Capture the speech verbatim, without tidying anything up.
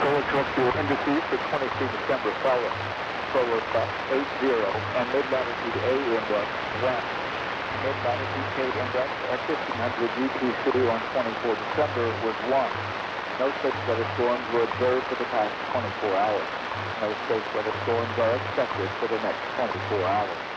Solar terrestrial indices for twenty-three December follow. Solar Plus eight zero and mid-latitude A index west. Mid-latitude K index at fifteen hundred U T C on twenty-four December was one. No such weather storms were observed for the past twenty-four hours. No such weather storms are expected for the next twenty-four hours.